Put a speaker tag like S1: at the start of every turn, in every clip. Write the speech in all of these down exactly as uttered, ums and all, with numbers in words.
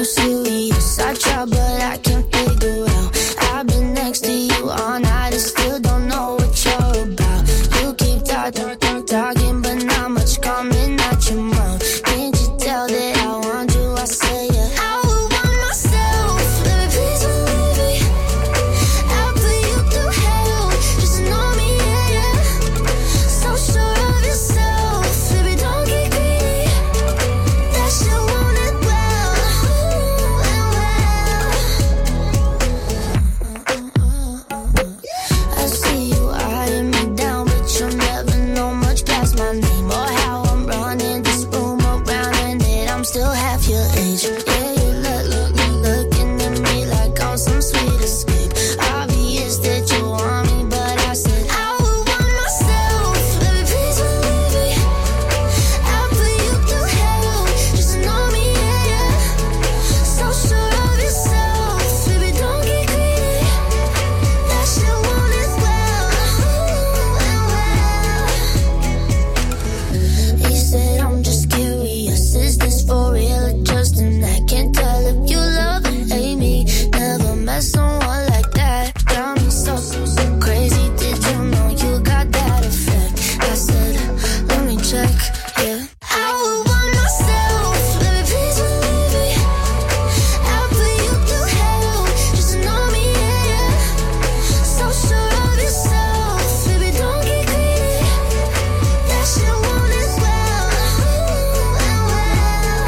S1: serious. I try, but I can't figure out. I've been next to you all night and still don't know what you're about. You keep talking, talking, but not much coming out your mouth. Can't you tell that I want you? I say yeah. I would want myself, baby, please believe me. I'll put you through hell, just know me, yeah, yeah. So sure of yourself, baby, don't get greedy. That shit want it well, ooh, and well. I see you eyeing me down, but you'll never know much past my name or how I'm running this room around and that I'm still half your age. Yeah, you look, look, look, looking at me like I'm some sweet escape. Obvious that you want me, but I said I would want myself, baby, please believe me. I'll put you through hell, just know me, yeah, yeah. So sure of yourself, baby, don't get greedy. That shit want it well, ooh, and well. He said I'm just curious, is this for real or just an act? Can't tell if you love or hate me. Never met someone like that. Got me so, so, so crazy. Did you know you got that effect? I said, let me check, yeah. I would want myself, baby, please believe me. I'll put you through hell, just know me, yeah, yeah. So sure of yourself, baby, don't get greedy. That shit want it well, ooh, and well.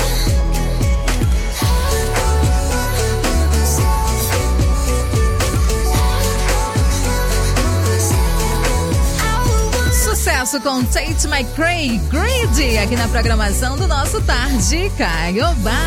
S2: Sucesso com Tate McRae, Greedy, aqui na programação do nosso Tarde Caiobá.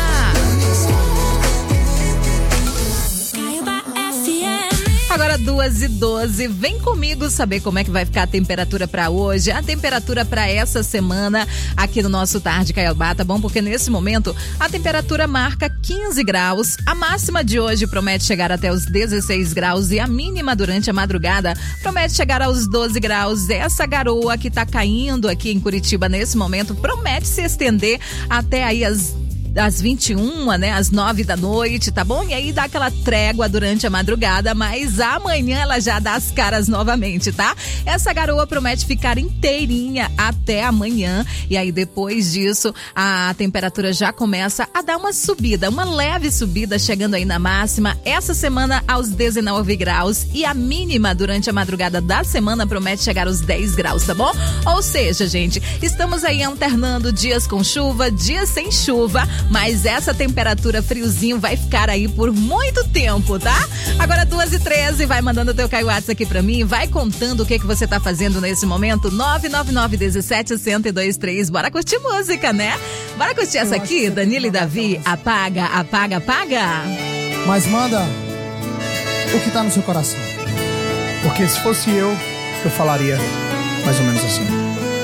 S2: Agora duas e doze, vem comigo saber como é que vai ficar a temperatura para hoje, a temperatura para essa semana aqui no nosso Tarde Caiobá, tá bom? Porque nesse momento a temperatura marca quinze graus, a máxima de hoje promete chegar até os dezesseis graus e a mínima durante a madrugada promete chegar aos doze graus. Essa garoa que tá caindo aqui em Curitiba nesse momento promete se estender até aí as às vinte e uma, né, às nove da noite, tá bom? E aí dá aquela trégua durante a madrugada, mas amanhã ela já dá as caras novamente, tá? Essa garoa promete ficar inteirinha até amanhã, e aí depois disso a temperatura já começa a dar uma subida, uma leve subida, chegando aí na máxima essa semana aos dezenove graus, e a mínima durante a madrugada da semana promete chegar aos dez graus, tá bom? Ou seja, gente, estamos aí alternando dias com chuva, dias sem chuva, mas essa temperatura friozinho vai ficar aí por muito tempo, tá? Agora duas e treze, vai mandando o teu Caio WhatsApp aqui pra mim, vai contando o que que você tá fazendo nesse momento, nove nove nove, dezessete, cento e dois três, bora curtir música, né? Bora curtir essa aqui, Danilo e Davi, apaga, apaga, apaga.
S3: Mas manda o que tá no seu coração, porque se fosse eu, eu falaria mais ou menos assim.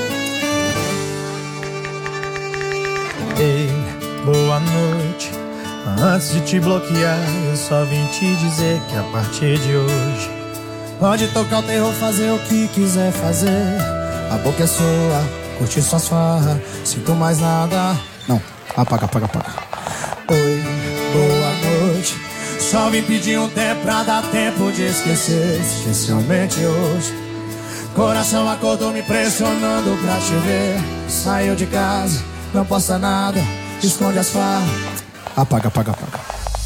S3: Ei, boa noite. Antes de te bloquear, eu só vim te dizer que a partir de hoje pode tocar o terror, fazer o que quiser fazer. A boca é sua, curtir suas farras, sinto mais nada. Não, apaga, apaga, apaga. Oi, boa noite. Só vim pedir um tempo pra dar tempo de esquecer, especialmente hoje. Coração acordou me pressionando pra te ver. Saiu de casa, não posta nada, esconde as farras. Apaga, apaga, apaga.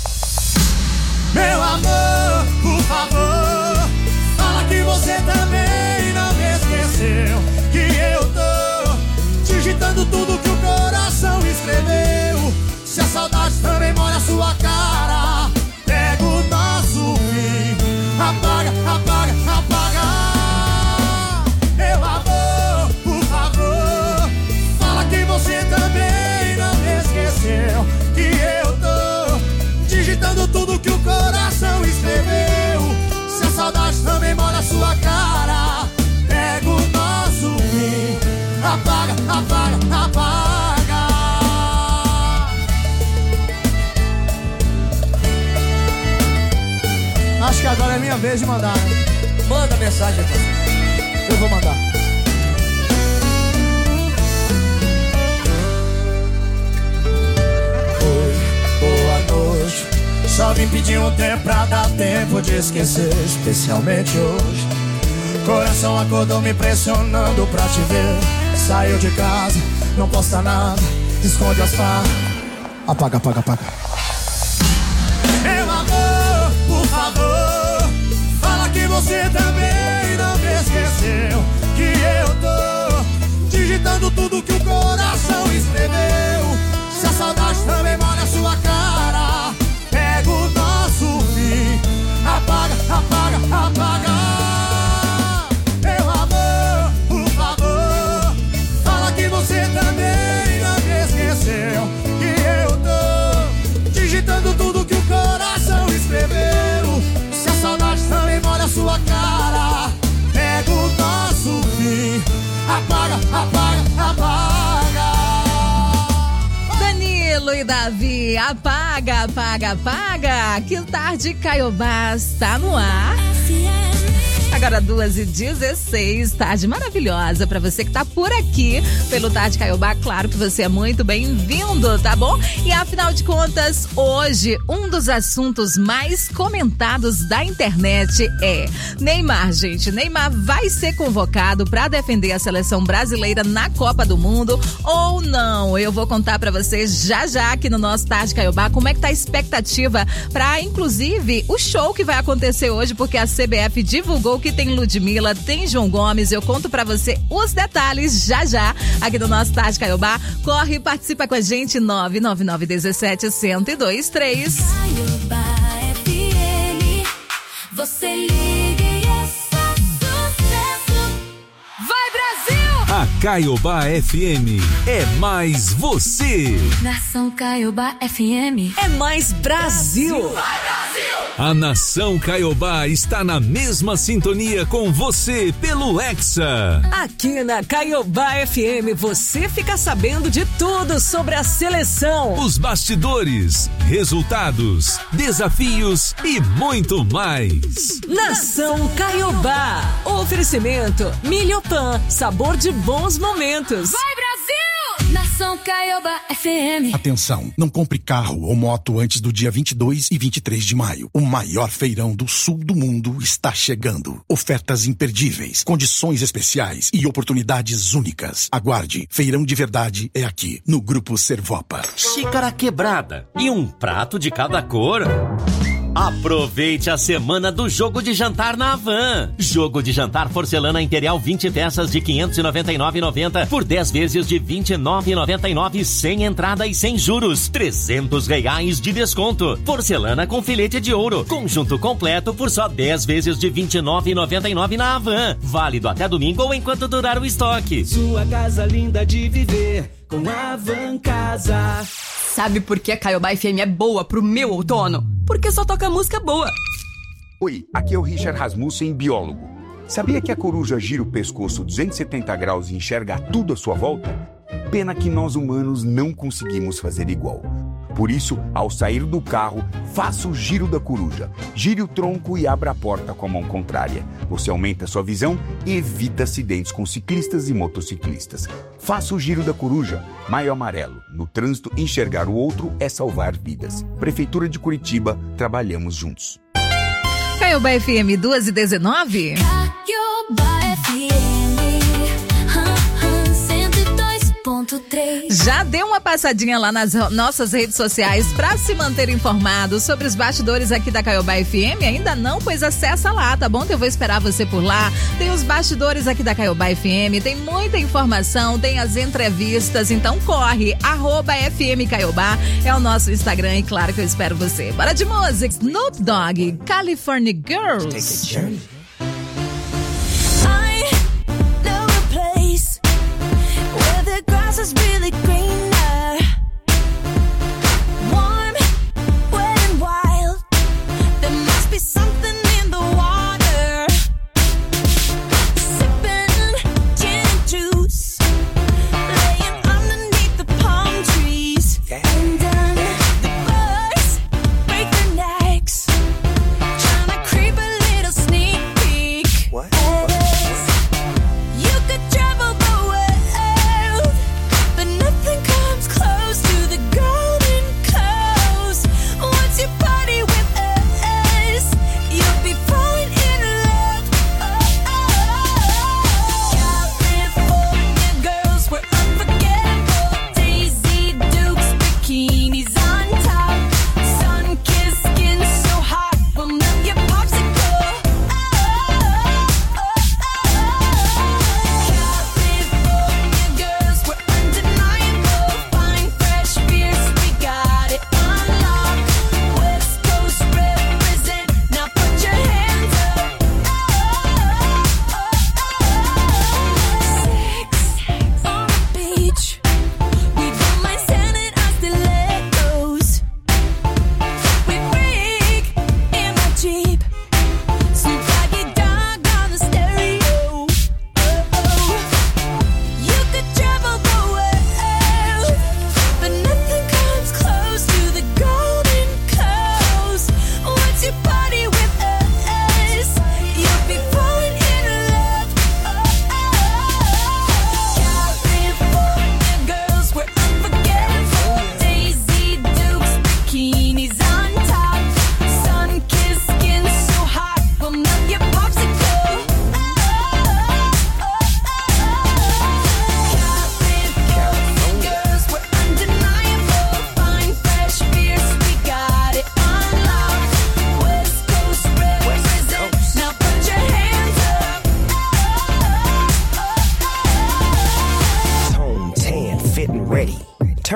S3: Meu amor, por favor, fala que você também não me esqueceu. Que eu tô digitando tudo que o coração escreveu. Se a saudade também molha a sua cara, pega o nosso fim. Apaga, apaga, apaga. Meu amor, por favor, fala que você também não me esqueceu. Que eu tô digitando tudo que o coração escreveu. Se a saudade também mora na sua cara, pega o nosso fim. Apaga, apaga, apaga. Acho que agora é minha vez de mandar, né? Manda mensagem, parceiro. Eu vou mandar. Oi, boa noite. Só vim pedir um tempo pra dar tempo de esquecer, especialmente hoje. Coração acordou me pressionando pra te ver. Saiu de casa, não posta nada, esconde as farras. Apaga, apaga, apaga. Meu amor, por favor, fala que você também não me esqueceu. Que eu tô digitando tudo que o coração escreveu. Se a saudade também molha a sua cara, pega o nosso fim, apaga, apaga, apaga. Meu amor, por favor, fala que você também não me esqueceu. Que eu tô digitando tudo que o coração escreveu. Se a saudade também molha a sua cara, pega o nosso fim, apaga, apaga, apaga.
S2: Danilo e Davi, apaga, apaga, apaga. Que tarde, Caiobá, está no ar. Agora duas e dezesseis, tarde maravilhosa pra você que tá por aqui pelo Tarde Caiobá. Claro que você é muito bem-vindo, tá bom? E afinal de contas, hoje um dos assuntos mais comentados da internet é Neymar, gente. Neymar vai ser convocado pra defender a seleção brasileira na Copa do Mundo ou não? Eu vou contar pra vocês já já aqui no nosso Tarde Caiobá como é que tá a expectativa pra, inclusive, o show que vai acontecer hoje, porque a C B F divulgou que tem Ludmilla, tem João Gomes. Eu conto pra você os detalhes já já aqui no nosso Tarde Caiobá. Corre e participa com a gente, nove nove nove um sete, zero zero dois três.
S1: Caiobá F M, você liga e é só sucesso. Vai, Brasil!
S4: A Caiobá F M é mais você.
S1: Nação Caiobá F M
S5: é mais Brasil.
S1: Vai, Brasil!
S4: A Nação Caiobá está na mesma sintonia com você pelo Hexa.
S5: Aqui na Caiobá F M você fica sabendo de tudo sobre a seleção,
S4: os bastidores, resultados, desafios e muito mais.
S5: Nação Caiobá. Oferecimento Milhopan, sabor de bons momentos.
S1: Vai, Brasil! Nação Caiobá F M.
S6: Atenção, não compre carro ou moto antes do dia vinte e dois e vinte e três de maio. O maior feirão do sul do mundo está chegando. Ofertas imperdíveis, condições especiais e oportunidades únicas. Aguarde, feirão de verdade é aqui, no Grupo Servopa.
S7: Xícara quebrada e um prato de cada cor. Aproveite a semana do jogo de jantar na Havan. Jogo de jantar porcelana Imperial vinte peças de quinhentos e noventa e nove reais e noventa centavos por dez vezes de vinte e nove reais e noventa e nove centavos sem entrada e sem juros. trezentos reais de desconto. Porcelana com filete de ouro. Conjunto completo por só dez vezes de vinte e nove reais e noventa e nove centavos na Havan. Válido até domingo ou enquanto durar o estoque.
S8: Sua casa linda de viver com a Havan Casa.
S9: Sabe por que a Caiobá F M é boa pro meu outono? Porque só toca música boa.
S10: Oi, aqui é o Richard Rasmussen, biólogo. Sabia que a coruja gira o pescoço duzentos e setenta graus e enxerga tudo à sua volta? Pena que nós humanos não conseguimos fazer igual. Por isso, ao sair do carro, faça o giro da coruja. Gire o tronco e abra a porta com a mão contrária. Você aumenta sua visão e evita acidentes com ciclistas e motociclistas. Faça o giro da coruja. Maio amarelo. No trânsito, enxergar o outro é salvar vidas. Prefeitura de Curitiba, trabalhamos juntos.
S2: Caiobá F M duas e dezenove.
S1: Caiobá F M cento e dois ponto três.
S2: Já dê uma passadinha lá nas nossas redes sociais para se manter informado sobre os bastidores aqui da Caiobá F M? Ainda não? Pois acessa lá, tá bom? Que eu vou esperar você por lá. Tem os bastidores aqui da Caiobá F M, tem muita informação, tem as entrevistas, então corre, arroba F M Caiobá é o nosso Instagram e claro que eu espero você. Bora de música, Snoop Dogg, California Girls.
S1: Take a journey. I know a place where the grass is really greener, warm, wet and wild. There must be something in the water. Sipping gin and juice, laying underneath the palm trees. And then the birds break their necks, trying to creep a little sneak peek. What? You could travel the world, but nothing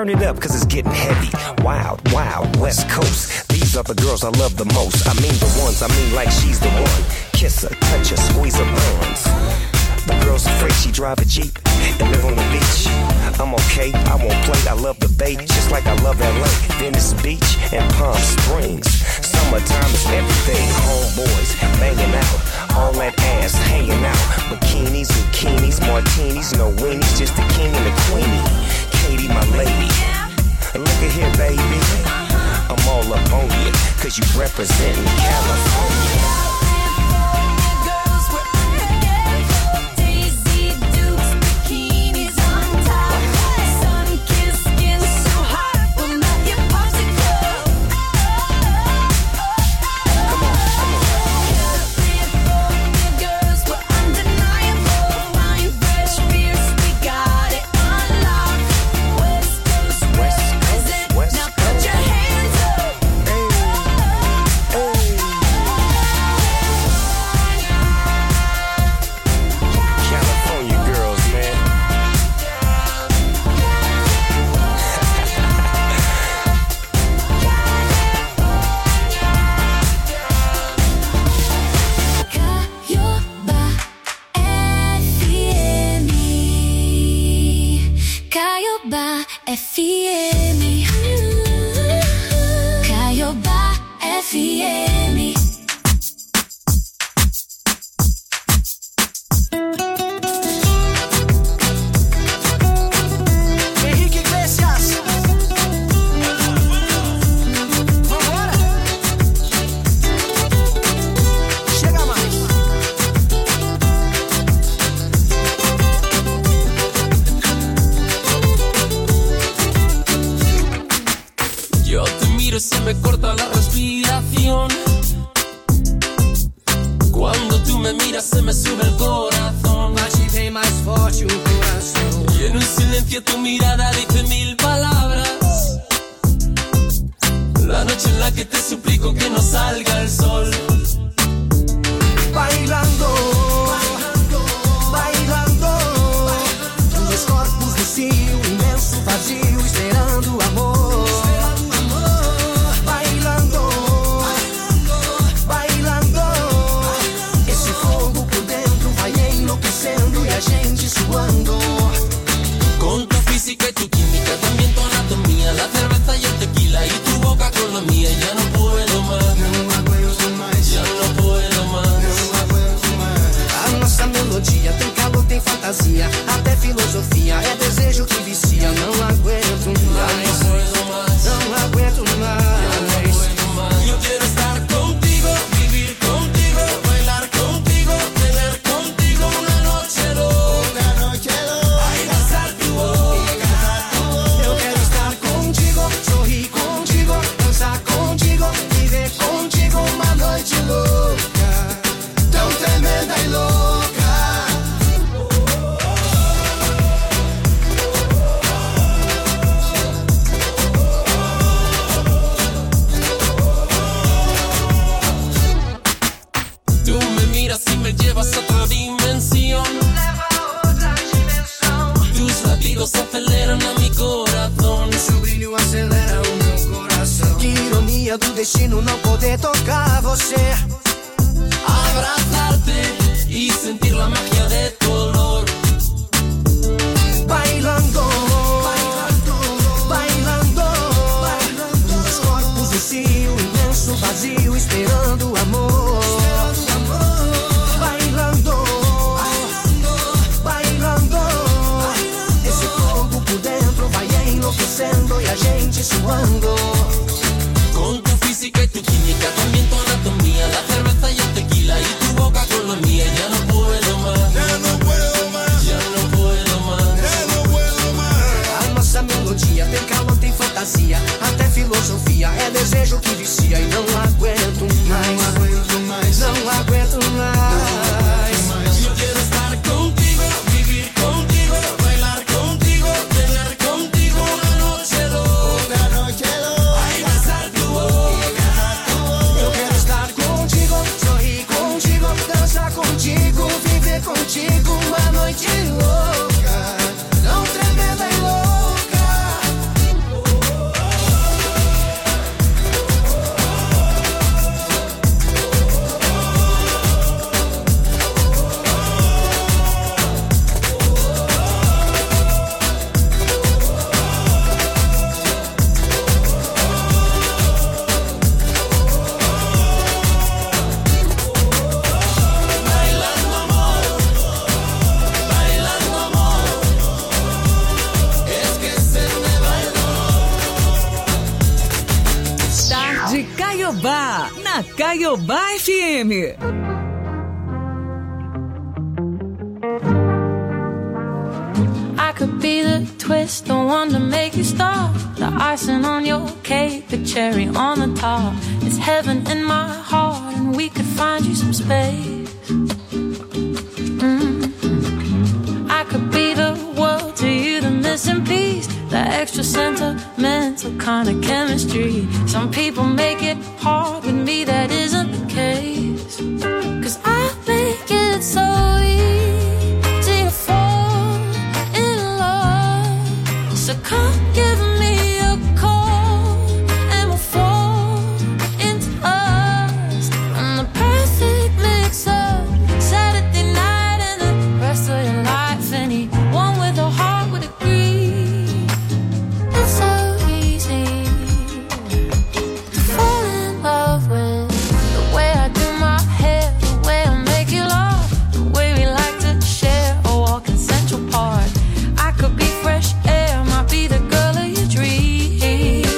S11: Turn it up, cause it's getting heavy. Wild, wild, West Coast. These are the girls I love the most. I mean the ones, I mean like she's the one. Kiss her, touch her, squeeze her buns. The girl's afraid she drive a Jeep and live on the beach. I'm okay, I won't play, I love the bay, just like I love L A, Venice Beach, and Palm Springs. Summertime is everything, homeboys banging out, all that ass hanging out. Bikinis, bikinis, martinis, no weenies, just the king and the queenie. Katie, my lady, look at here, baby, I'm all up on you, cause you representing California.
S1: F M. Caiobá F M.
S3: Henrique Iglesias. Vambora. Chega mais.
S12: Yo te miro y se me corta la respiración. Cuando tú me miras se me sube el corazón.
S3: Allí vem mais forte o coração.
S12: Y en un silencio tu mirada dice mil palabras. La noche en la que te suplico que no salga el sol.
S3: Bailando, bailando, dois corpos no cio, imenso vazio, esperando o amor. A gente suando.
S12: Con tu física y tu química, también tu anatomía, la cerveza y el tequila y tu boca con la mía. Ya no puedo más,
S3: não aguento mais,
S12: ya no puedo más,
S3: não aguento mais. A nossa melodia tem calor, tem fantasia, até filosofia, é desejo que vicia. Não aguento mais,
S12: ya no puedo más,
S3: não aguento mais,
S12: ya no puedo más. Yo quiero estar contigo, vivir contigo, bailar contigo, tener contigo una noche loca, noche loca. Ay, besar tu boca.
S3: Eu quero estar contigo, sorrir contigo, dançar contigo, viver contigo uma noite louca, tão tremenda e louca.
S12: Tú me miras y me llevas a otra dimensión. Tus latidos aceleran a mi corazón.
S3: Seu brilho acelera o meu coração. Que ironia do destino não poder tocar você.
S12: Abrazarte y sentir la magia de tu olor.
S3: Bailando, bailando, bailando, dois corpos no cio, imenso vazio, esperando o amor. Bailando, bailando, esse fogo por dentro vai enlouquecendo e a gente suando.
S12: Con tu física y tu química, también tu anatomía, la cerveza y el tequila y tu boca con la mía. Ya no puedo más,
S3: Já não puedo mais,
S12: ya no puedo más.
S3: já não puedo mais. A nossa melodia tem calor, tem fantasia, até filosofia, é desejo que vicia. E não aguento mais, não aguento mais, não aguento mais.
S12: Yo quiero estar contigo, vivir contigo, bailar contigo, tener contigo una noche loca, noche loca. Ay, besar tu boca.
S3: Eu quero estar contigo, sorrir contigo, dançar contigo, viver contigo uma noite louca, tão tremenda e louca.
S5: de Caiobá, na Caiobá F M.
S13: I could be the twist, the one to make you stop, the icing on your cake, the cherry on the top. It's heaven in my heart, and we could find you some space. Mm-hmm. I could be the world to you, the missing piece, the extra sentimental kind of chemistry. Some people make it hard, with me that isn't the case. Cause I make it so easy to fall in love. So come give me a call and we'll fall into us. I'm the perfect mix up, Saturday night and the rest of your life. Anyone with a heart would agree. It's so easy to fall in love with the way I do my hair, the way I make you laugh, the way we like to share a walk in Central Park. I could be fresh air, might be the girl of your dreams.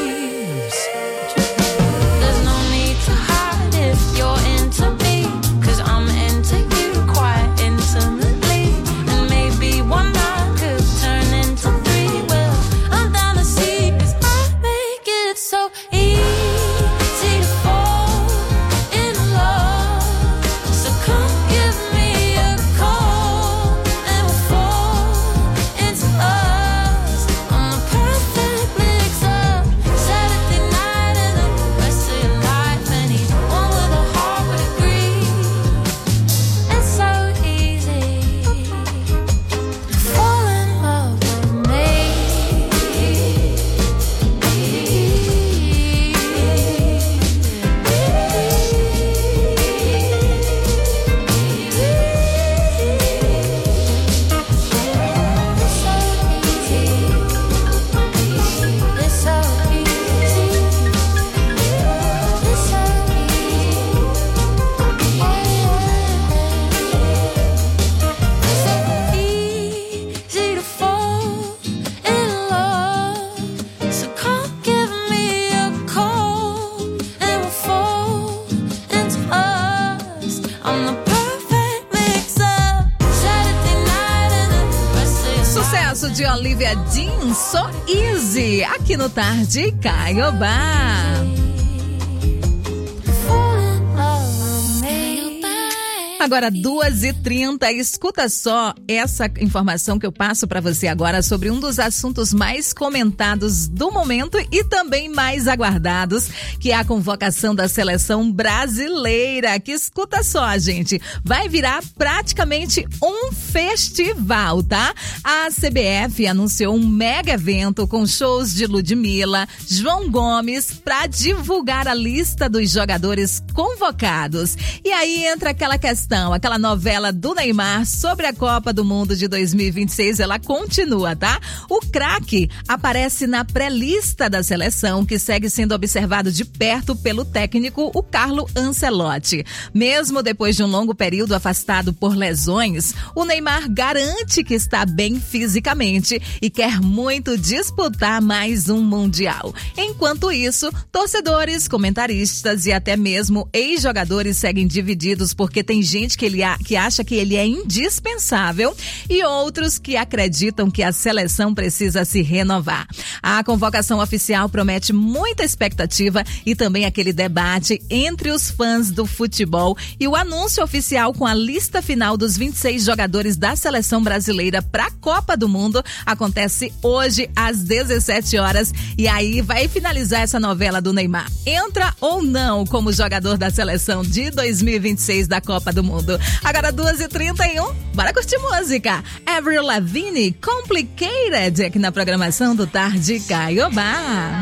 S13: There's no need to hide if you're into me, cause I'm into you quite intimately. And maybe one night could turn into three. Well, I'm down to see, cause I make it so easy to fall in love. So come give me a call and we'll fall into us. I'm the perfect mix up, Saturday night and the rest of your life. Anyone with a heart would agree. It's so easy to fall in love with me. It's so easy. It's so easy to fall in love. So come give me a call and we'll fall into us. I'm the perfect mix up, Saturday night and the rest of your
S2: Sucesso de Olivia Dean, So Easy, aqui no Tarde Caiobá. Agora, duas e trinta, escuta só essa informação que eu passo para você agora sobre um dos assuntos mais comentados do momento e também mais aguardados, que é a convocação da seleção brasileira, que escuta só, gente, vai virar praticamente um festival, tá? A C B F anunciou um mega evento com shows de Ludmilla, João Gomes, para divulgar a lista dos jogadores convocados. E aí entra aquela questão, aquela novela do Neymar sobre a Copa do Mundo de dois mil e vinte e seis, ela continua, tá? O craque aparece na pré-lista da seleção, que segue sendo observado de perto pelo técnico, o Carlo Ancelotti. Mesmo depois de um longo período afastado por lesões, o Neymar garante que está bem fisicamente e quer muito disputar mais um Mundial. Enquanto isso, torcedores, comentaristas e até mesmo ex-jogadores seguem divididos, porque tem gente que, ele, que acha que ele é indispensável e outros que acreditam que a seleção precisa se renovar. A convocação oficial promete muita expectativa e também aquele debate entre os fãs do futebol, e o anúncio oficial com a lista final dos vinte e seis jogadores da seleção brasileira para a Copa do Mundo acontece hoje às dezessete horas, e aí vai finalizar essa novela do Neymar. Entra ou não como jogador da seleção de dois mil e vinte e seis da Copa do Mundo. Agora duas e trinta e um, bora curtir música. Avril Lavigne, Complicated, aqui na programação do Tarde Caiobá.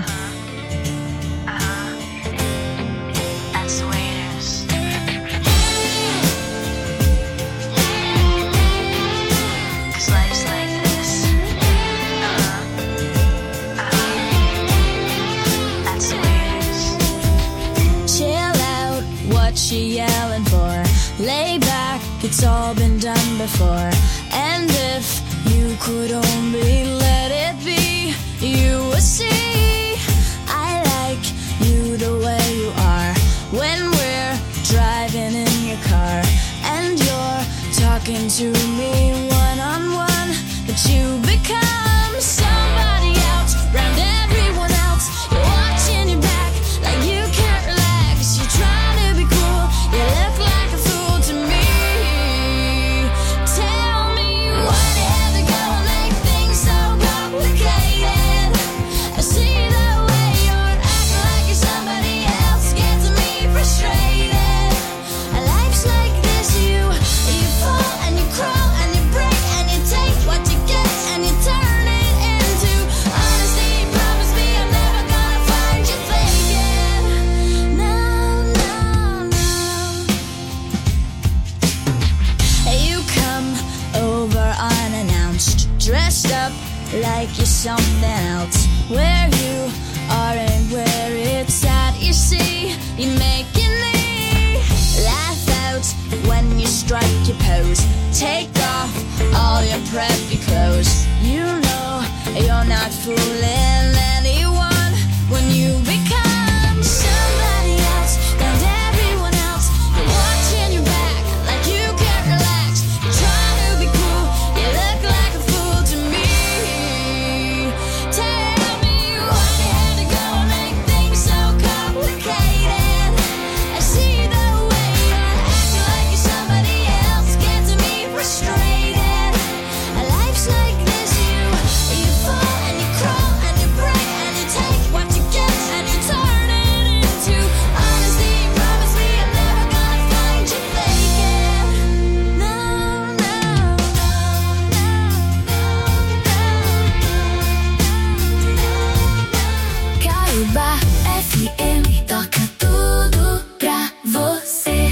S1: She yelling for, lay back, it's all been done before. And if you could only let it be, you would see I like you the way you make you pose. Take off all your preppy clothes. You know you're not fooling anyone when you become somebody else and everyone else. You're watching your back like you can't relax. You're trying to be cool, you look like a fool to me. Tell me why you had to go and make things so complicated. I see the way you're acting like you're somebody else gets me frustrated. Life's like this, you you fall and you crawl and you break and you take what you get and you turn it into honesty. Promise me I'm never gonna find you faking. No, no, Caiobá F M toca tudo pra você.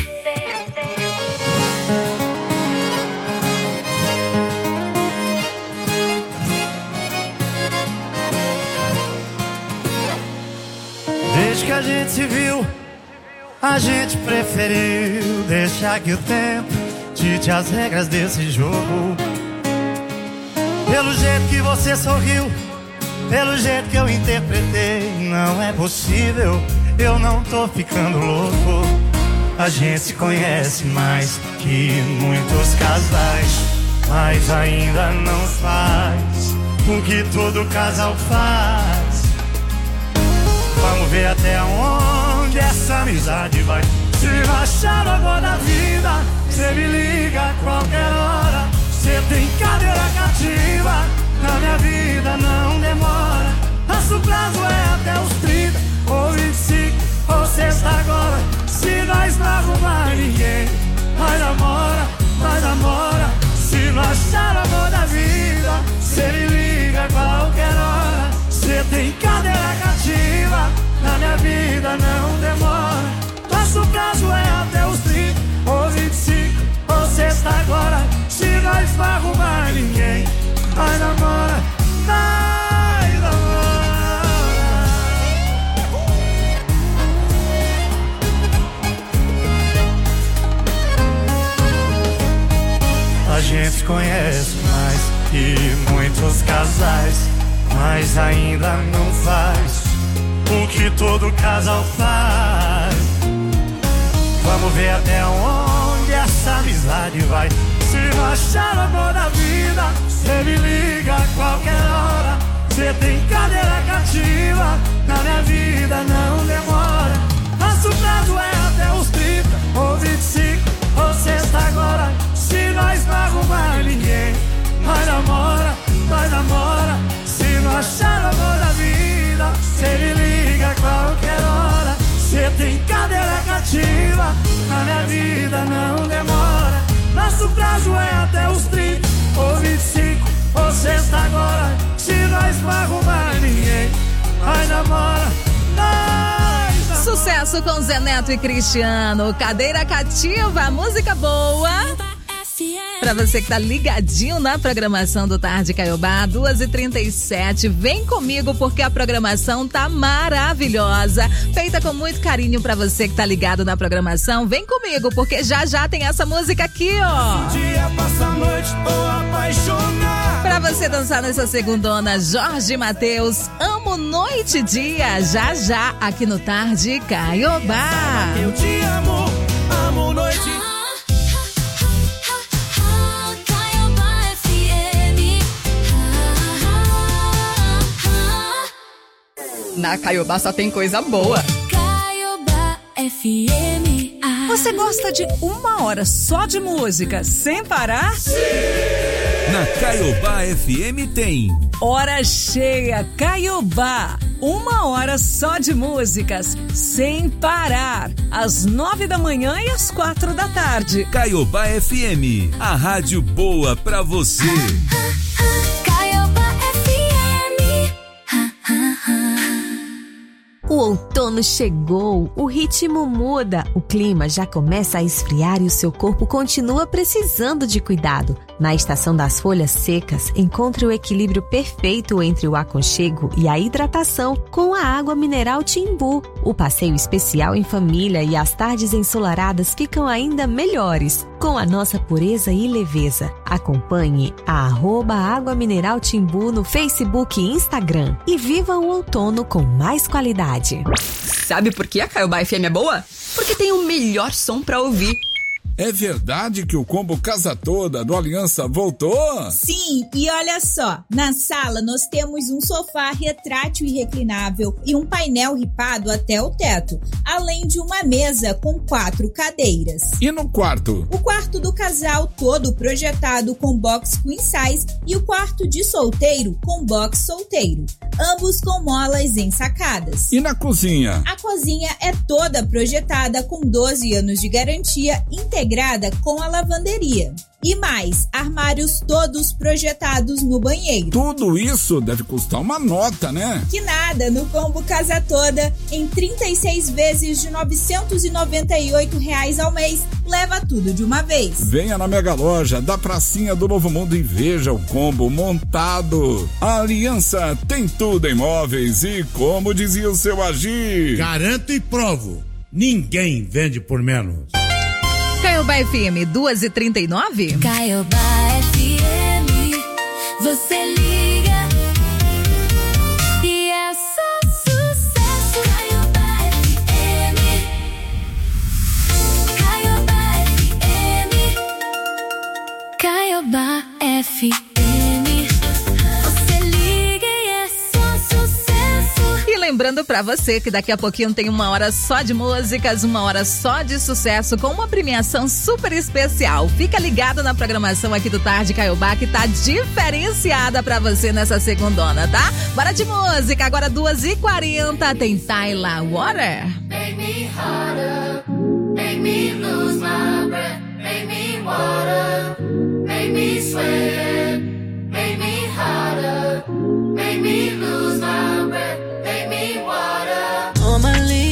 S3: Desde que a gente se viu, a gente preferiu deixar que o tempo dite as regras desse jogo. Pelo jeito que você sorriu, pelo jeito que eu interpretei, não é possível, eu não tô ficando louco. A gente se conhece mais que muitos casais, mas ainda não faz o que todo casal faz. Vamos ver até onde essa amizade vai. Se rachar agora da vida, cê me liga a qualquer hora. Cê tem cadeira cativa, na minha vida não demora. Nosso prazo é até os trinta, ou vinte e cinco, ou sexta agora. Se nós não arrumar ninguém, vai namora, vai namora. Se não achar amor da vida, cê me liga a qualquer hora. Cê tem cadeira cativa, na minha vida não demora. Nosso prazo é até os trinta, ou vinte e cinco, ou sexta agora. Se nós não arrumar ninguém, vai namora, vai namora. A gente se conhece mais que muitos casais, mas ainda não faz o que todo casal faz. Vamos ver até onde essa amizade vai. Se não achar amor da vida, cê me liga a qualquer hora. Cê tem cadeira cativa, na minha vida não demora. Nosso prazo é até os trinta, ou vinte e cinco, ou sexta agora. Se nós não arrumar ninguém, vai namora, vai namora. Se não achar amor da vida, cê me liga a qualquer hora. Cê tem cadeira cativa, na minha vida não demora. Nosso prazo é até os trinta, ou vinte e cinco, ou sexta agora. Se nós não arrumar ninguém, vai namora, nós namora.
S2: Sucesso com Zé Neto e Cristiano. Cadeira cativa, música boa. Pra você que tá ligadinho na programação do Tarde Caiobá, duas e trinta e sete, vem comigo porque a programação tá maravilhosa, feita com muito carinho pra você que tá ligado na programação. Vem comigo porque já já tem essa música aqui, ó.
S3: Um dia passa a noite, tô apaixonado.
S2: Pra você dançar nessa segundona, Jorge Mateus, Amo Noite e Dia, já já aqui no Tarde Caiobá.
S3: Eu te amo, amo noite.
S9: Na Caiobá só tem coisa boa.
S1: Caiobá F M.
S5: Você gosta de uma hora só de música sem parar?
S4: Sim! Na Caiobá F M tem
S5: Hora Cheia Caiobá. Uma hora só de músicas sem parar. Às nove da manhã e às quatro da tarde.
S4: Caiobá F M, a rádio boa pra você.
S14: O outono chegou, o ritmo muda, o clima já começa a esfriar e o seu corpo continua precisando de cuidado. Na estação das folhas secas, encontre o equilíbrio perfeito entre o aconchego e a hidratação com a água mineral Timbu. O passeio especial em família e as tardes ensolaradas ficam ainda melhores. com a nossa pureza e leveza. Acompanhe a arroba Água Mineral Timbu no Facebook e Instagram e viva o outono com mais qualidade.
S9: Sabe por que a Caiobá F M é boa? Porque tem o melhor som pra ouvir.
S15: É verdade que o combo Casa Toda do Aliança voltou?
S16: Sim, e olha só, na sala nós temos um sofá retrátil e reclinável e um painel ripado até o teto, além de uma mesa com quatro cadeiras.
S15: E no quarto?
S16: O quarto do casal todo projetado com box queen size e o quarto de solteiro com box solteiro, ambos com molas ensacadas.
S15: E na cozinha?
S16: A cozinha é toda projetada com doze anos de garantia integrada com a lavanderia. E mais, armários todos projetados no banheiro.
S15: Tudo isso deve custar uma nota, né?
S16: Que nada, no combo Casa Toda, em trinta e seis vezes de novecentos e noventa e oito reais ao mês, leva tudo de uma vez.
S15: Venha na Mega Loja da Pracinha do Novo Mundo e veja o combo montado. A Aliança tem tudo em móveis e, como dizia o seu Agir,
S17: garanto e provo, ninguém vende por menos.
S2: Caiobá F M duas e trinta e nove.
S1: Caiobá F M, você liga e é só sucesso. Caiobá F M, Caiobá F M, Caiobá F M, você liga e é só sucesso.
S2: E lembrando pra você que daqui a pouquinho tem uma hora só de músicas, uma hora só de sucesso com uma premiação super especial. Fica ligado na programação aqui do Tarde Caiobá que tá diferenciada pra você nessa segundona, tá? Bora de música, agora duas e quarenta tem Tyla Water.
S1: Make me harder, make me lose my breath, make me water, make me sweat, make me harder, make me lose my breath.
S13: Normally,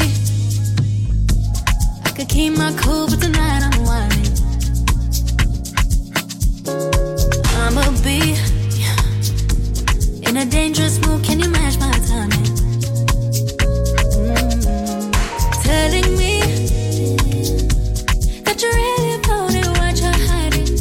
S13: I could keep my cool, but tonight I'm whining. I'ma be in a dangerous mood. Can you match my timing? Mm-hmm. Telling me that you're really about it, what you're hiding.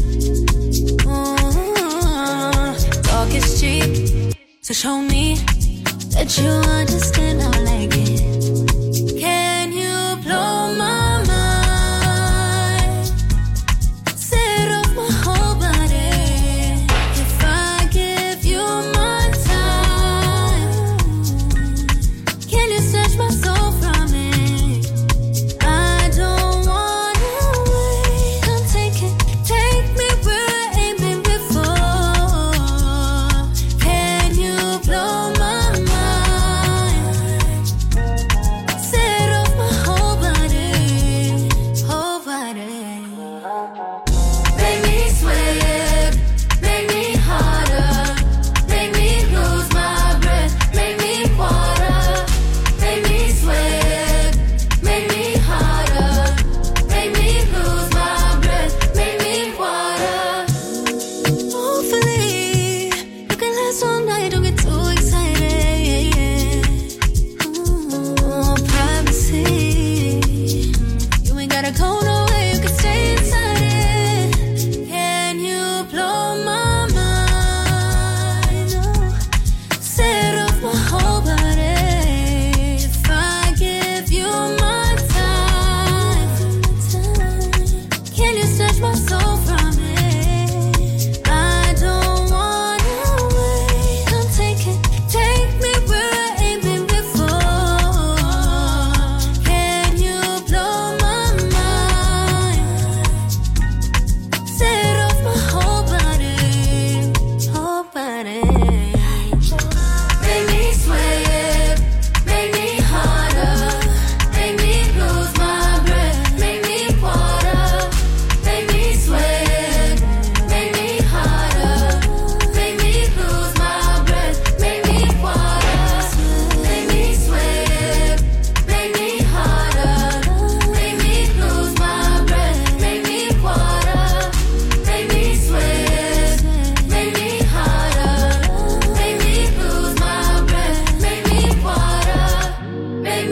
S13: Mm-hmm. Talk is cheap, so show me that you understand I like it. Can you blow my mind? Set off my whole body. If I give you my time, can you snatch my soul from me? I don't wanna wait. Come take it, take me where I ain't been before. Can you blow my mind?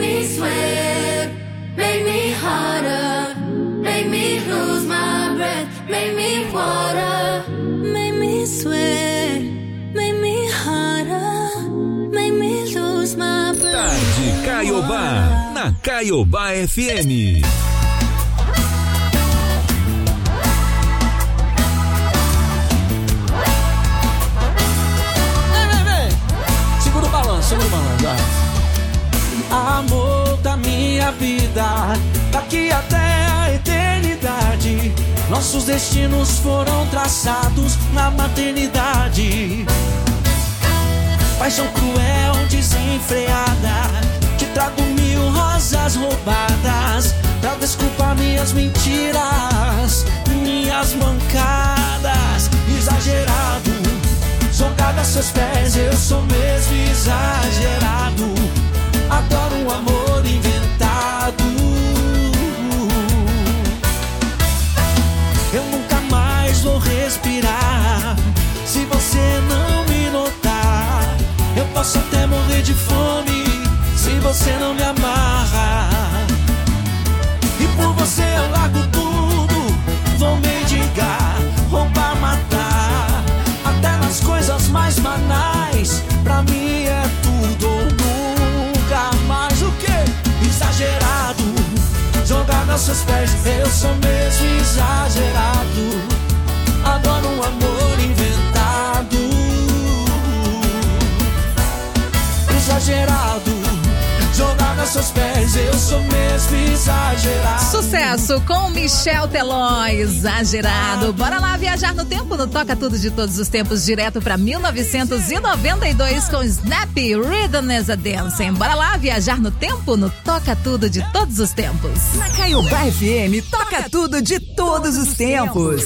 S1: Make me harder, make me lose my breath, Make me water, make me sweat, make me harder, make me lose my breath.
S4: Tarde Caiobá, na Caiobá F M.
S8: Segura o balanço, segura o balanço. Amor da minha vida, daqui até a eternidade, nossos destinos foram traçados na maternidade. Paixão cruel, desenfreada, que trago mil rosas roubadas pra desculpar minhas mentiras, minhas mancadas. Exagerado, jogado a seus pés, eu sou mesmo exagerado. Adoro um amor inventado. Eu nunca mais vou respirar se você não me notar. Eu posso até morrer de fome se você não me amarrar. E por você eu largo tudo, vou mendigar, roubar, matar, até nas coisas mais banais. Pra mim é tudo ou nunca mais. O que? Exagerado, jogado aos seus pés, eu sou mesmo exagerado. Adoro um amor inventado. Exagerado, jogado aos seus pés, eu sou mesmo exagerado.
S2: Sucesso com Michel Teló, Exagerado. Bora lá viajar no tempo no Toca Tudo de Todos os Tempos, direto pra mil novecentos e noventa e dois com Snap, Rhythm as a Dancing. Bora lá viajar no tempo no Toca Tudo de Todos os Tempos.
S5: Na Caiobá F M, toca tudo de todos os tempos.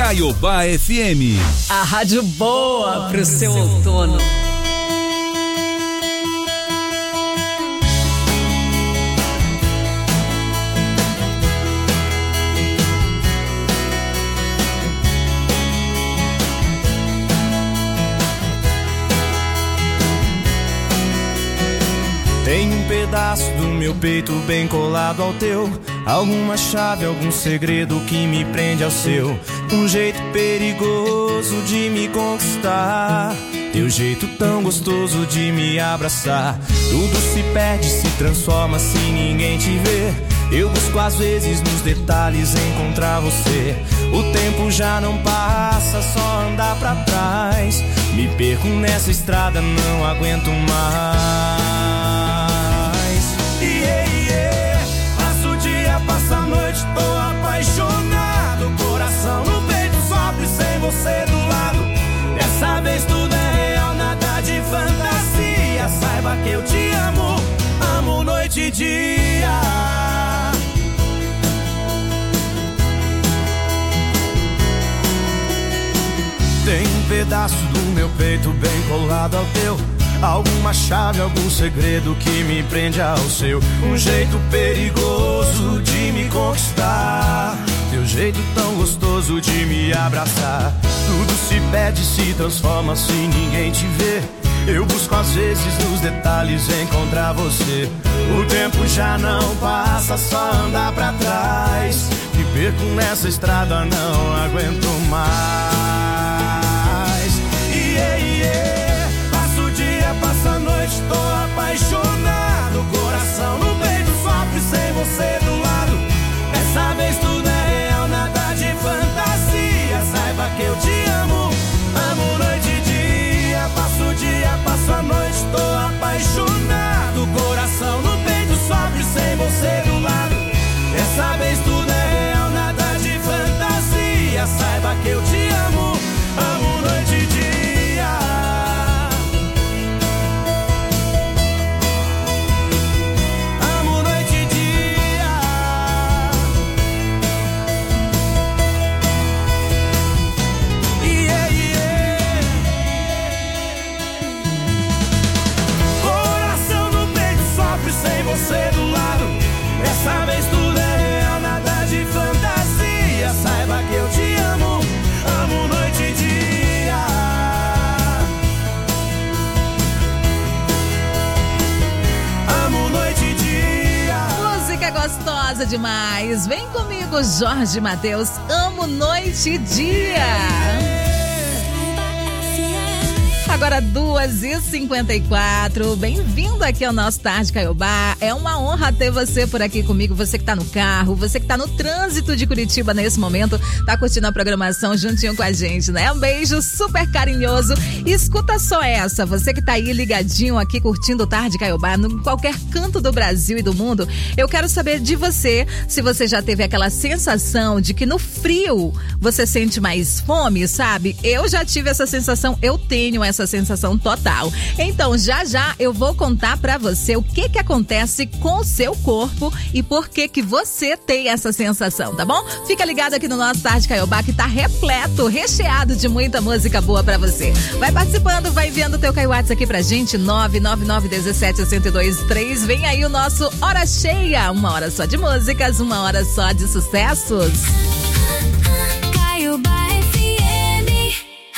S4: Caiobá F M.
S5: A rádio boa pro seu outono.
S8: Tem um pedaço do meu peito bem colado ao teu, alguma chave, algum segredo que me prende ao seu. Um jeito perigoso de me conquistar, teu jeito tão gostoso de me abraçar. Tudo se perde, se transforma se ninguém te vê. Eu busco às vezes nos detalhes encontrar você. O tempo já não passa, só andar pra trás. Me perco nessa estrada, não aguento mais. Yeah, yeah. Passa o dia, passa a noite, tô apaixonado. Coração no peito sofre sem você do lado. Dessa vez tudo é real, nada de fantasia. Saiba que eu te amo, amo noite e dia. Tem um pedaço do meu peito bem colado ao teu, alguma chave, algum segredo que me prende ao seu. Um jeito perigoso de me conquistar, teu jeito tão gostoso de me abraçar. Tudo se perde, se transforma se ninguém te vê. Eu busco às vezes nos detalhes encontrar você. O tempo já não passa, só andar pra trás. Me perco nessa estrada, não aguento mais. Yeah, yeah. Passa o dia, passa a noite, tô apaixonado. Coração no peito sofre sem você do lado. Dessa vez tudo é real, nada de fantasia. Saiba que eu te amo, amo noite e dia. Passo o dia, passo a noite, tô apaixonado. Coração no peito sofre sem você do lado. Dessa vez tudo é real, nada de fantasia. Saiba que eu te amo, amo noite e dia. Você do lado, dessa vez tudo é real, nada de fantasia. Saiba que eu te amo, amo noite e dia. Amo noite e dia.
S2: Música gostosa demais. Vem comigo, Jorge Mateus. Amo noite e dia. Agora duas e cinquenta e quatro, bem-vindo aqui ao nosso Tarde Caiobá. É uma honra ter você por aqui comigo, você que tá no carro, você que tá no trânsito de Curitiba nesse momento, tá curtindo a programação juntinho com a gente, né? Um beijo super carinhoso. E escuta só essa, você que tá aí ligadinho aqui curtindo o Tarde Caiobá, em qualquer canto do Brasil e do mundo, eu quero saber de você, se você já teve aquela sensação de que no frio você sente mais fome, sabe? Eu já tive essa sensação, eu tenho essa sensação total. Então, já já eu vou contar pra você o que que acontece com o seu corpo e por que que você tem essa sensação, tá bom? Fica ligado aqui no nosso Tarde Caiobá, que tá repleto, recheado de muita música boa pra você. Vai participando, vai enviando o teu Caiwhats aqui pra gente, nove nove nove um sete zero dois três. Vem aí o nosso Hora Cheia, uma hora só de músicas, uma hora só de sucessos.
S1: Caiobá F M.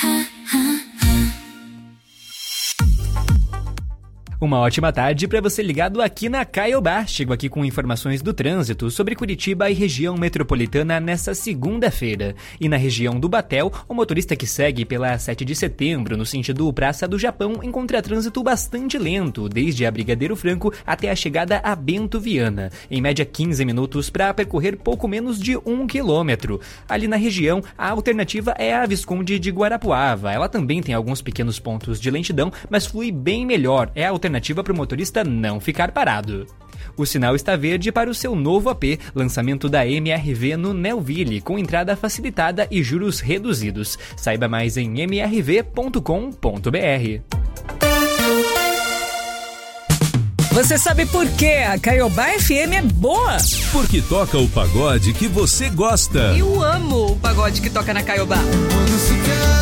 S18: Uma ótima tarde para você ligado aqui na Caiobá. Chego aqui com informações do trânsito sobre Curitiba e região metropolitana nessa segunda-feira. E na região do Batel, o motorista que segue pela sete de setembro no sentido Praça do Japão encontra trânsito bastante lento, desde a Brigadeiro Franco até a chegada a Bento Viana. Em média quinze minutos para percorrer pouco menos de um quilômetro. Ali na região, a alternativa é a Visconde de Guarapuava. Ela também tem alguns pequenos pontos de lentidão, mas flui bem melhor. É a alternativa alternativa para o motorista não ficar parado. O sinal está verde para o seu novo A P, lançamento da M R V no Nelville, com entrada facilitada e juros reduzidos. Saiba mais em m r v ponto com ponto b r.
S5: Você sabe por que a Caiobá F M é boa?
S4: Porque toca o pagode que você gosta.
S9: Eu amo o pagode que toca na Caiobá.
S12: Quando se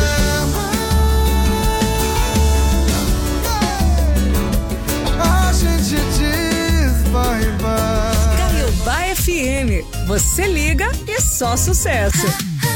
S12: quer, a gente diz vai, vai.
S5: Caiobá F M, você liga e só sucesso.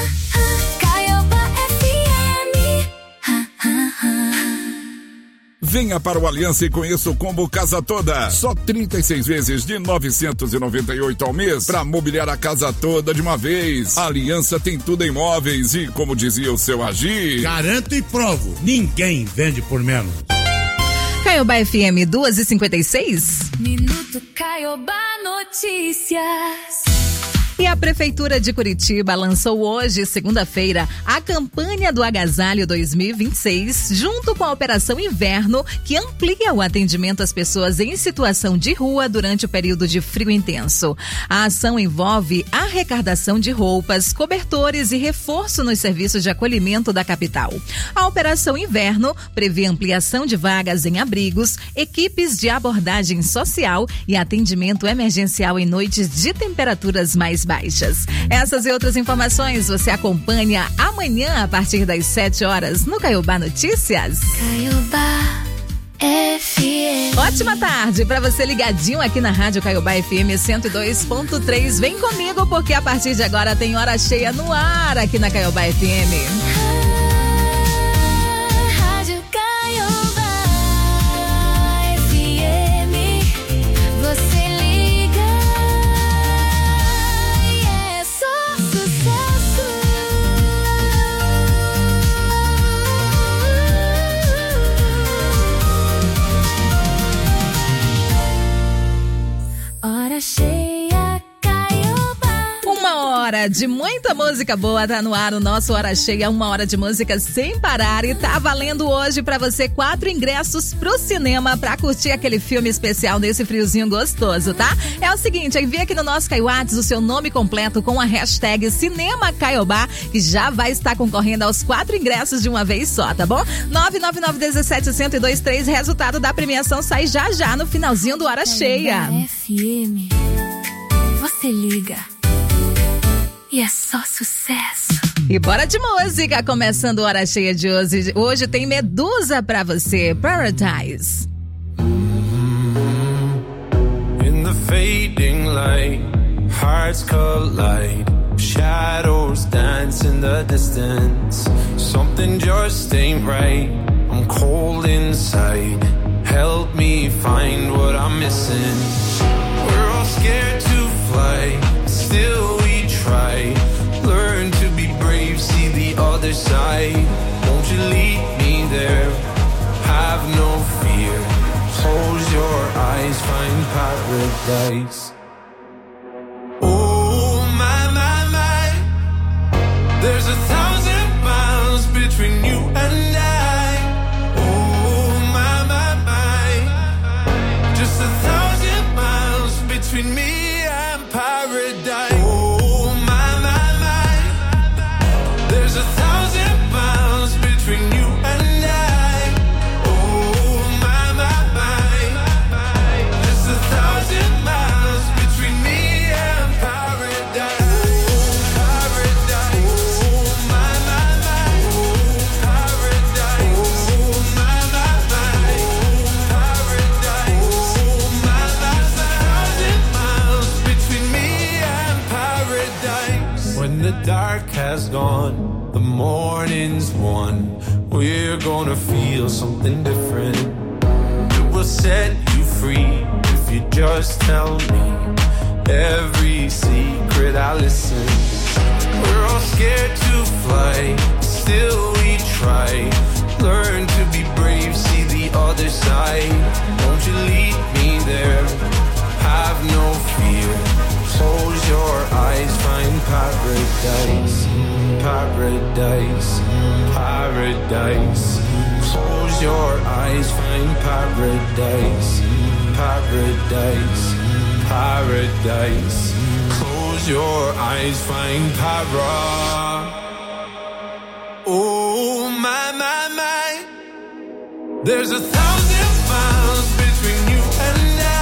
S15: Venha para o Aliança e conheça o combo Casa Toda. Só trinta e seis vezes de novecentos e noventa e oito ao mês para mobiliar a casa toda de uma vez. A Aliança tem tudo em móveis e, como dizia o seu Agir,
S17: garanto e provo, ninguém vende por menos.
S2: Caiobá F M duas e cinquenta e seis.
S13: Minuto Caiobá Notícias.
S2: E a Prefeitura de Curitiba lançou hoje, segunda-feira, a campanha do Agasalho dois mil e vinte e seis, junto com a Operação Inverno, que amplia o atendimento às pessoas em situação de rua durante o período de frio intenso. A ação envolve arrecadação de roupas, cobertores e reforço nos serviços de acolhimento da capital. A Operação Inverno prevê ampliação de vagas em abrigos, equipes de abordagem social e atendimento emergencial em noites de temperaturas mais baixas. Essas e outras informações você acompanha amanhã a partir das sete horas no Caiobá Notícias.
S13: Caiobá F M.
S2: Ótima tarde para você ligadinho aqui na Rádio Caiobá F M cento e dois ponto três. Vem comigo porque a partir de agora tem hora cheia no ar aqui na Caiobá F M.
S13: Rádio Caiobá F M. Você liga e é só sucesso. Hora cheia, Caiobá.
S2: Uma hora de muita música boa, tá no ar o nosso Hora Cheia, uma hora de música sem parar e tá valendo hoje pra você quatro ingressos pro cinema pra curtir aquele filme especial nesse friozinho gostoso, tá? É o seguinte, envia aqui no nosso Caiwhats o seu nome completo com a hashtag Cinema Caiobá, que já vai estar concorrendo aos quatro ingressos de uma vez só, tá bom? nove nove nove um sete zero zero dois três, resultado da premiação sai já já no finalzinho do Hora Cheia.
S13: F M. Você liga e é só sucesso.
S2: E bora de música, começando a Hora Cheia de hoje. Hoje tem Medusa pra você, Paradise.
S8: In the fading light, hearts collide, shadows dance in the distance. Something just ain't right, I'm cold inside. Help me find what I'm missing. We're all scared to fly, still we try. Learn to be brave, see the other side. Won't you lead me there? Have no fear. Close your eyes, find paradise. Oh my, my, my. There's a thousand miles between you and I. Oh my, my, my. Just a thousand miles between me and paradise. Oh my, my, my. There's a thousand miles between you and I. Oh my, my, my. Just a thousand miles between me and paradise. Oh, paradise. Oh my, my, my. Oh, paradise. Oh my, my, my. Oh, paradise. Oh my, my, my. Thousand miles between me and paradise. When the dark has gone, the morning's won. We're gonna feel something different. It will set you free if you just tell me every secret I listen. We're all scared to fly, still we try. Learn to be brave, see the other side. Won't you lead me there? Have no fear. Close your eyes, find paradise. Paradise, paradise. Close your eyes, find paradise. Paradise, paradise. Close your eyes, find para. Oh my, my, my. There's a thousand miles between you and I.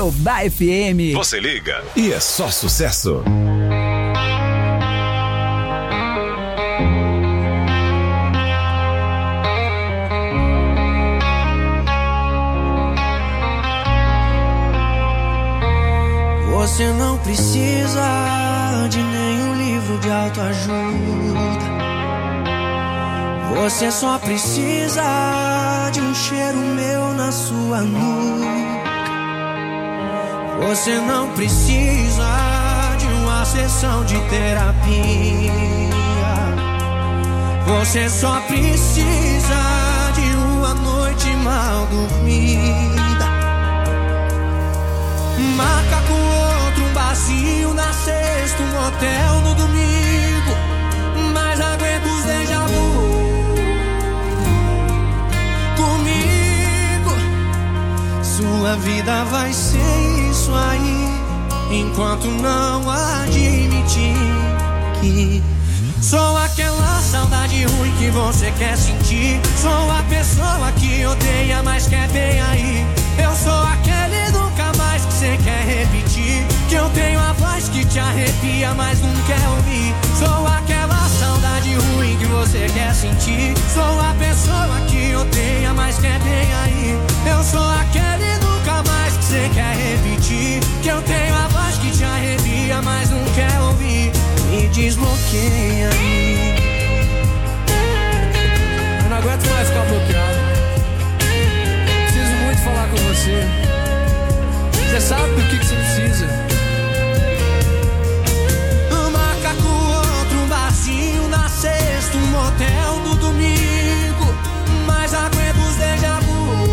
S5: Caiobá F M.
S19: Você liga e é só sucesso.
S8: Você não precisa de nenhum livro de autoajuda. Você só precisa de um cheiro meu na sua nuca. Você não precisa de uma sessão de terapia. Você só precisa de uma noite mal dormida. Marca com outro um barzinho na sexta, um hotel no domingo. Mas aguenta os déjà vu comigo. Sua vida vai ser isso aí, enquanto não admitir que sou aquela saudade ruim que você quer sentir. Sou a pessoa que odeia, mas quer bem aí. Eu sou aquele nunca mais que você quer repetir. Que eu tenho a voz que te arrepia, mas não quer ouvir. Sou aquela saudade ruim que você quer sentir. Sou a pessoa que odeia, mas quer bem aí. Eu sou aquele nunca mais que você quer repetir. Que eu tenho a voz que te arrepia, mas não quer ouvir. Me desbloqueia aí. Eu não aguento mais ficar bloqueado. Preciso muito falar com você. Você sabe do que, que você precisa. Marca com outro um barzinho na sexta, um motel no domingo. Mas aguenta os déjà vu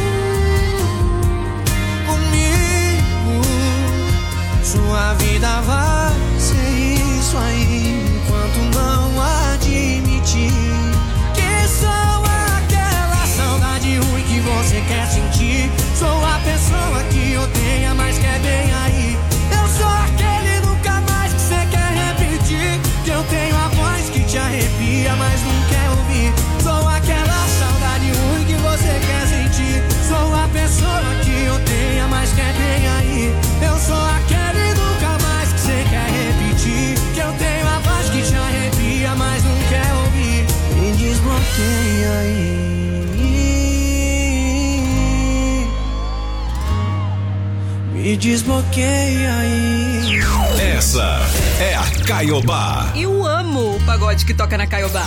S8: comigo. Sua vida vai ser isso aí, enquanto não admitir que sou aquela saudade ruim que você quer sentir. Sou a pessoa que odeia, mas quer bem aí. Eu sou aquele nunca mais que você quer repetir. Que eu tenho a voz que te arrepia, mas não quer ouvir. Sou aquela saudade ruim que você quer sentir. Sou a pessoa que odeia, mas quer bem aí. Eu sou aquele nunca mais que você quer repetir. Que eu tenho a voz que te arrepia, mas não quer ouvir. Me desbloqueia aí. Me desbloqueia aí.
S19: Essa é a Caiobá.
S9: Eu amo o pagode que toca na Caiobá.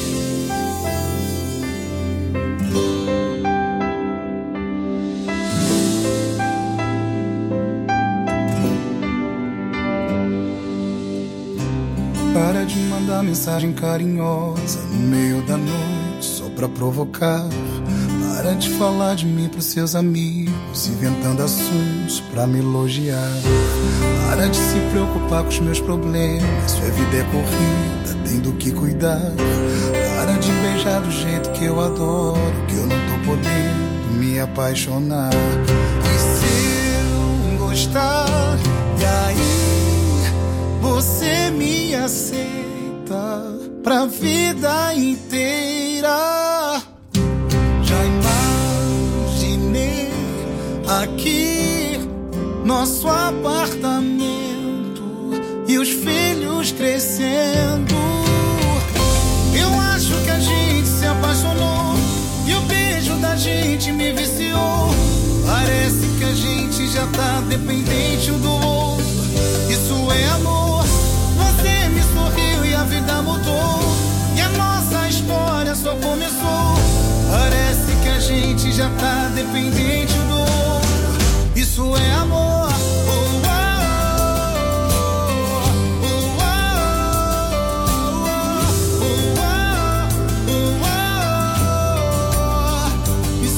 S20: Para de mandar mensagem carinhosa no meio da noite só pra provocar. Para de falar de mim pros seus amigos, inventando assuntos pra me elogiar. Para de se preocupar com os meus problemas, sua vida é corrida, tem do que cuidar. Para de beijar do jeito que eu adoro, que eu não tô podendo me apaixonar. E se eu gostar, e aí você me aceita pra vida inteira. Já imaginei aqui nosso apartamento e os filhos crescendo. Eu acho que a gente se apaixonou e o beijo da gente me viciou. Parece que a gente já tá dependente um do outro. Isso é amor. Você me sorriu e a vida mudou. E a nossa história só começou. Parece que a gente já tá dependente